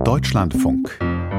Deutschlandfunk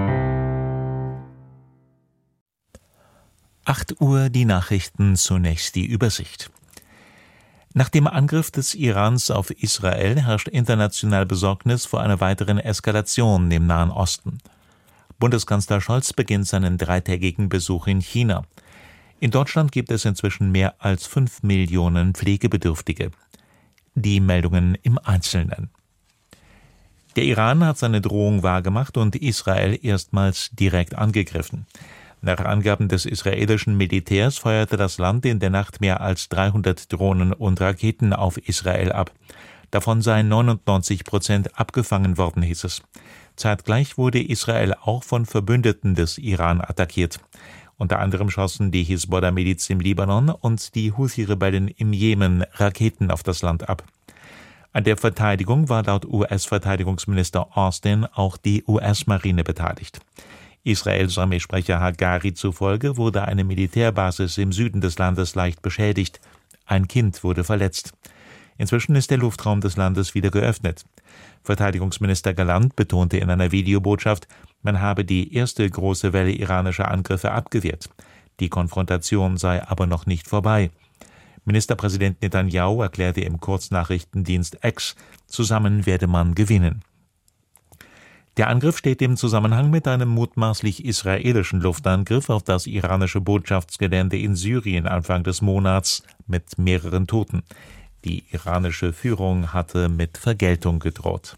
8 Uhr die Nachrichten, zunächst die Übersicht. Nach dem Angriff des Irans auf Israel herrscht international Besorgnis vor einer weiteren Eskalation im Nahen Osten. Bundeskanzler Scholz beginnt seinen 3-tägigen Besuch in China. In Deutschland gibt es inzwischen mehr als 5 Millionen Pflegebedürftige. Die Meldungen im Einzelnen. Der Iran hat seine Drohung wahrgemacht und Israel erstmals direkt angegriffen. Nach Angaben des israelischen Militärs feuerte das Land in der Nacht mehr als 300 Drohnen und Raketen auf Israel ab. Davon seien 99% abgefangen worden, hieß es. Zeitgleich wurde Israel auch von Verbündeten des Iran attackiert. Unter anderem schossen die Hisbollah-Miliz im Libanon und die Houthi-Rebellen im Jemen Raketen auf das Land ab. An der Verteidigung war laut US-Verteidigungsminister Austin auch die US-Marine beteiligt. Israels Armeesprecher Hagari zufolge wurde eine Militärbasis im Süden des Landes leicht beschädigt. Ein Kind wurde verletzt. Inzwischen ist der Luftraum des Landes wieder geöffnet. Verteidigungsminister Galland betonte in einer Videobotschaft, man habe die erste große Welle iranischer Angriffe abgewehrt. Die Konfrontation sei aber noch nicht vorbei. Ministerpräsident Netanyahu erklärte im Kurznachrichtendienst X, zusammen werde man gewinnen. Der Angriff steht im Zusammenhang mit einem mutmaßlich israelischen Luftangriff auf das iranische Botschaftsgelände in Syrien Anfang des Monats mit mehreren Toten. Die iranische Führung hatte mit Vergeltung gedroht.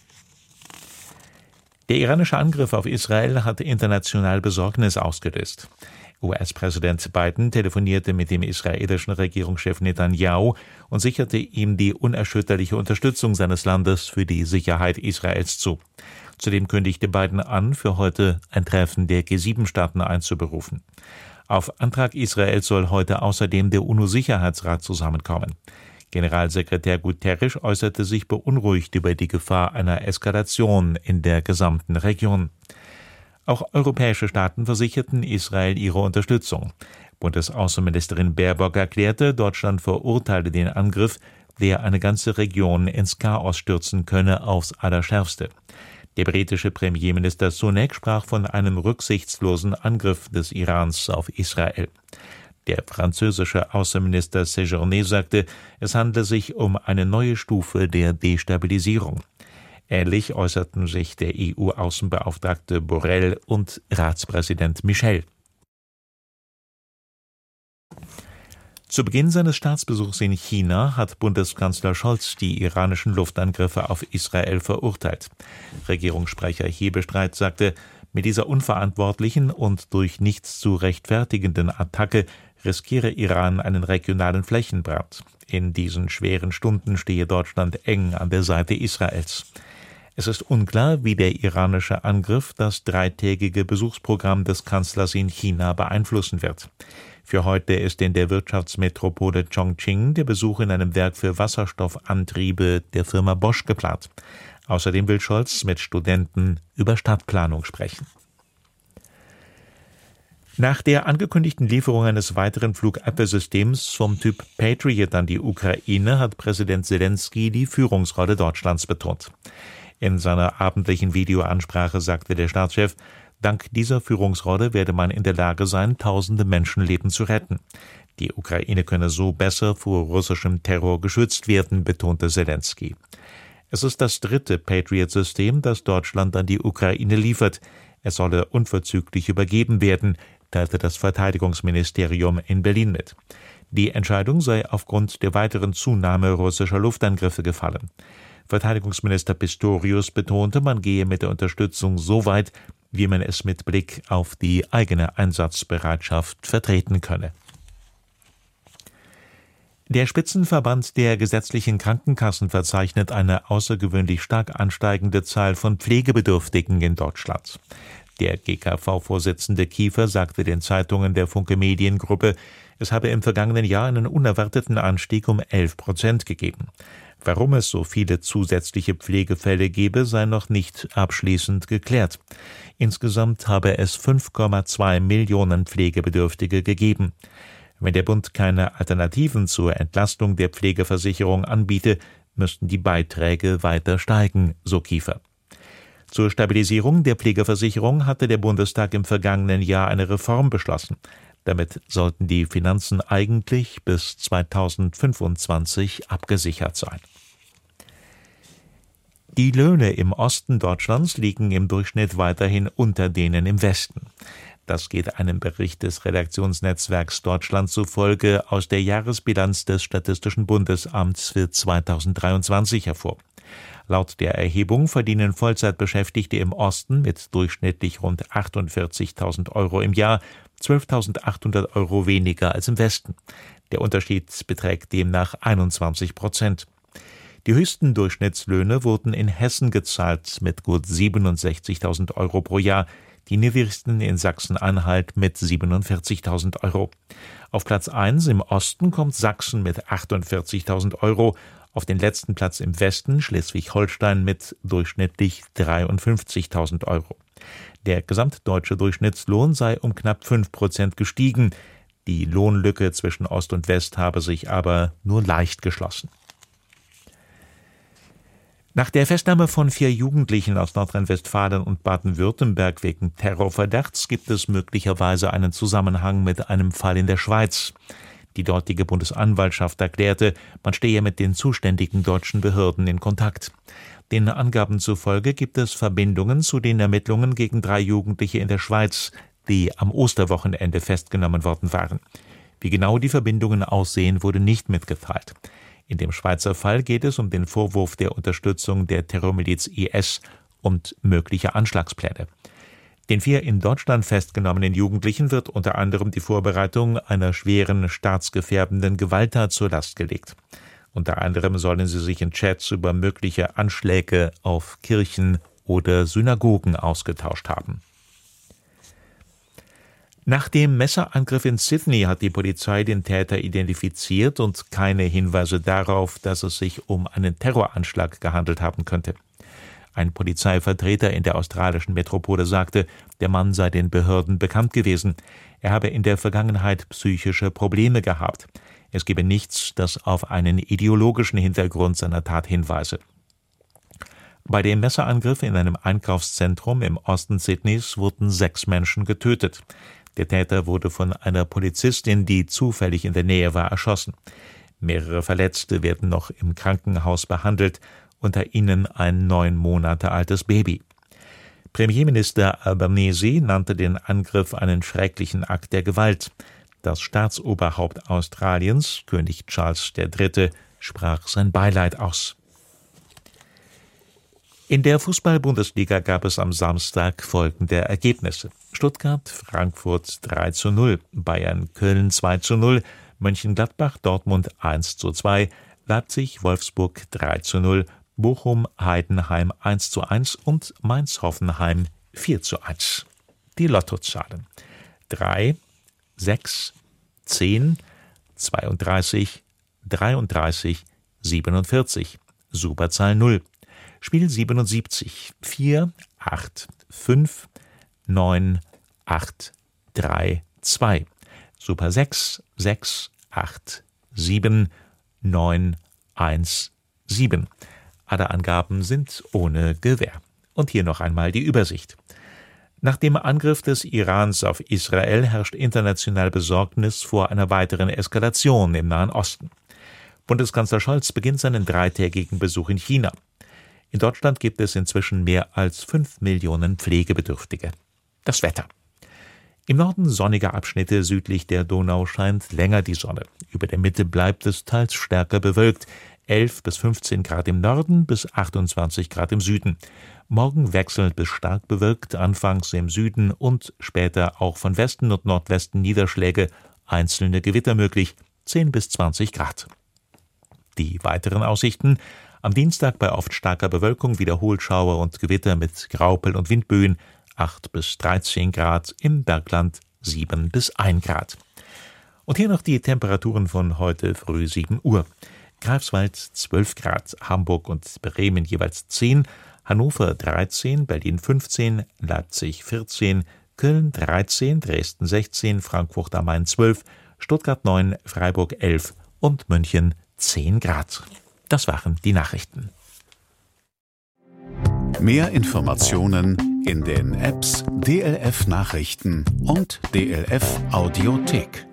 Der iranische Angriff auf Israel hatte international Besorgnis ausgelöst. US-Präsident Biden telefonierte mit dem israelischen Regierungschef Netanyahu und sicherte ihm die unerschütterliche Unterstützung seines Landes für die Sicherheit Israels zu. Zudem kündigte Biden an, für heute ein Treffen der G7-Staaten einzuberufen. Auf Antrag Israels soll heute außerdem der UNO-Sicherheitsrat zusammenkommen. Generalsekretär Guterres äußerte sich beunruhigt über die Gefahr einer Eskalation in der gesamten Region. Auch europäische Staaten versicherten Israel ihre Unterstützung. Bundesaußenministerin Baerbock erklärte, Deutschland verurteile den Angriff, der eine ganze Region ins Chaos stürzen könne, aufs Allerschärfste. Der britische Premierminister Sunak sprach von einem rücksichtslosen Angriff des Irans auf Israel. Der französische Außenminister Séjourné sagte, es handle sich um eine neue Stufe der Destabilisierung. Ähnlich äußerten sich der EU-Außenbeauftragte Borrell und Ratspräsident Michel. Zu Beginn seines Staatsbesuchs in China hat Bundeskanzler Scholz die iranischen Luftangriffe auf Israel verurteilt. Regierungssprecher Hebestreit sagte, mit dieser unverantwortlichen und durch nichts zu rechtfertigenden Attacke riskiere Iran einen regionalen Flächenbrand. In diesen schweren Stunden stehe Deutschland eng an der Seite Israels. Es ist unklar, wie der iranische Angriff das 3-tägige Besuchsprogramm des Kanzlers in China beeinflussen wird. Für heute ist in der Wirtschaftsmetropole Chongqing der Besuch in einem Werk für Wasserstoffantriebe der Firma Bosch geplant. Außerdem will Scholz mit Studenten über Stadtplanung sprechen. Nach der angekündigten Lieferung eines weiteren Flugabwehrsystems vom Typ Patriot an die Ukraine hat Präsident Zelensky die Führungsrolle Deutschlands betont. In seiner abendlichen Videoansprache sagte der Staatschef, dank dieser Führungsrolle werde man in der Lage sein, tausende Menschenleben zu retten. Die Ukraine könne so besser vor russischem Terror geschützt werden, betonte Zelensky. Es ist das 3. Patriot-System, das Deutschland an die Ukraine liefert. Es solle unverzüglich übergeben werden, teilte das Verteidigungsministerium in Berlin mit. Die Entscheidung sei aufgrund der weiteren Zunahme russischer Luftangriffe gefallen. Verteidigungsminister Pistorius betonte, man gehe mit der Unterstützung so weit, wie man es mit Blick auf die eigene Einsatzbereitschaft vertreten könne. Der Spitzenverband der gesetzlichen Krankenkassen verzeichnet eine außergewöhnlich stark ansteigende Zahl von Pflegebedürftigen in Deutschland. Der GKV-Vorsitzende Kiefer sagte den Zeitungen der Funke Mediengruppe, es habe im vergangenen Jahr einen unerwarteten Anstieg um 11% gegeben. Warum es so viele zusätzliche Pflegefälle gebe, sei noch nicht abschließend geklärt. Insgesamt habe es 5,2 Millionen Pflegebedürftige gegeben. Wenn der Bund keine Alternativen zur Entlastung der Pflegeversicherung anbiete, müssten die Beiträge weiter steigen, so Kiefer. Zur Stabilisierung der Pflegeversicherung hatte der Bundestag im vergangenen Jahr eine Reform beschlossen. Damit sollten die Finanzen eigentlich bis 2025 abgesichert sein. Die Löhne im Osten Deutschlands liegen im Durchschnitt weiterhin unter denen im Westen. Das geht einem Bericht des Redaktionsnetzwerks Deutschland zufolge aus der Jahresbilanz des Statistischen Bundesamts für 2023 hervor. Laut der Erhebung verdienen Vollzeitbeschäftigte im Osten mit durchschnittlich rund 48.000 Euro im Jahr 12.800 Euro weniger als im Westen. Der Unterschied beträgt demnach 21%. Die höchsten Durchschnittslöhne wurden in Hessen gezahlt mit gut 67.000 Euro pro Jahr, die niedrigsten in Sachsen-Anhalt mit 47.000 Euro. Auf Platz 1 im Osten kommt Sachsen mit 48.000 Euro, auf den letzten Platz im Westen Schleswig-Holstein mit durchschnittlich 53.000 Euro. Der gesamtdeutsche Durchschnittslohn sei um knapp 5% gestiegen. Die Lohnlücke zwischen Ost und West habe sich aber nur leicht geschlossen. Nach der Festnahme von 4 Jugendlichen aus Nordrhein-Westfalen und Baden-Württemberg wegen Terrorverdachts gibt es möglicherweise einen Zusammenhang mit einem Fall in der Schweiz. Die dortige Bundesanwaltschaft erklärte, man stehe mit den zuständigen deutschen Behörden in Kontakt. Den Angaben zufolge gibt es Verbindungen zu den Ermittlungen gegen 3 Jugendliche in der Schweiz, die am Osterwochenende festgenommen worden waren. Wie genau die Verbindungen aussehen, wurde nicht mitgeteilt. In dem Schweizer Fall geht es um den Vorwurf der Unterstützung der Terrormiliz IS und mögliche Anschlagspläne. Den 4 in Deutschland festgenommenen Jugendlichen wird unter anderem die Vorbereitung einer schweren staatsgefährdenden Gewalttat zur Last gelegt. Unter anderem sollen sie sich in Chats über mögliche Anschläge auf Kirchen oder Synagogen ausgetauscht haben. Nach dem Messerangriff in Sydney hat die Polizei den Täter identifiziert und keine Hinweise darauf, dass es sich um einen Terroranschlag gehandelt haben könnte. Ein Polizeivertreter in der australischen Metropole sagte, der Mann sei den Behörden bekannt gewesen. Er habe in der Vergangenheit psychische Probleme gehabt. Es gebe nichts, das auf einen ideologischen Hintergrund seiner Tat hinweise. Bei dem Messerangriff in einem Einkaufszentrum im Osten Sydneys wurden 6 Menschen getötet. Der Täter wurde von einer Polizistin, die zufällig in der Nähe war, erschossen. Mehrere Verletzte werden noch im Krankenhaus behandelt, unter ihnen ein 9 Monate altes Baby. Premierminister Albanese nannte den Angriff einen schrecklichen Akt der Gewalt. Das Staatsoberhaupt Australiens, König Charles III., sprach sein Beileid aus. In der Fußball-Bundesliga gab es am Samstag folgende Ergebnisse: Stuttgart, Frankfurt 3:0, Bayern, Köln 2:0, Mönchengladbach, Dortmund 1:2, Leipzig, Wolfsburg 3:0, Bochum, Heidenheim 1:1 und Mainz-Hoffenheim 4:1. Die Lottozahlen: 3, 6, 10, 32, 33, 47. Superzahl 0. Spiel 77, 4, 8, 5, 9, 8, 3, 2. Super 6, 6, 8, 7, 9, 1, 7. Alle Angaben sind ohne Gewähr. Und hier noch einmal die Übersicht. Nach dem Angriff des Irans auf Israel herrscht international Besorgnis vor einer weiteren Eskalation im Nahen Osten. Bundeskanzler Scholz beginnt seinen 3-tägigen Besuch in China. In Deutschland gibt es inzwischen mehr als 5 Millionen Pflegebedürftige. Das Wetter. Im Norden sonnige Abschnitte, südlich der Donau scheint länger die Sonne. Über der Mitte bleibt es teils stärker bewölkt. 11 bis 15 Grad im Norden bis 28 Grad im Süden. Morgen wechselnd bis stark bewölkt, anfangs im Süden und später auch von Westen und Nordwesten Niederschläge, einzelne Gewitter möglich, 10 bis 20 Grad. Die weiteren Aussichten: am Dienstag bei oft starker Bewölkung Wiederholschauer und Gewitter mit Graupel und Windböen, 8 bis 13 Grad, im Bergland 7 bis 1 Grad. Und hier noch die Temperaturen von heute früh 7 Uhr. Greifswald 12 Grad, Hamburg und Bremen jeweils 10, Hannover 13, Berlin 15, Leipzig 14, Köln 13, Dresden 16, Frankfurt am Main 12, Stuttgart 9, Freiburg 11 und München 10 Grad. Das waren die Nachrichten. Mehr Informationen in den Apps DLF Nachrichten und DLF Audiothek.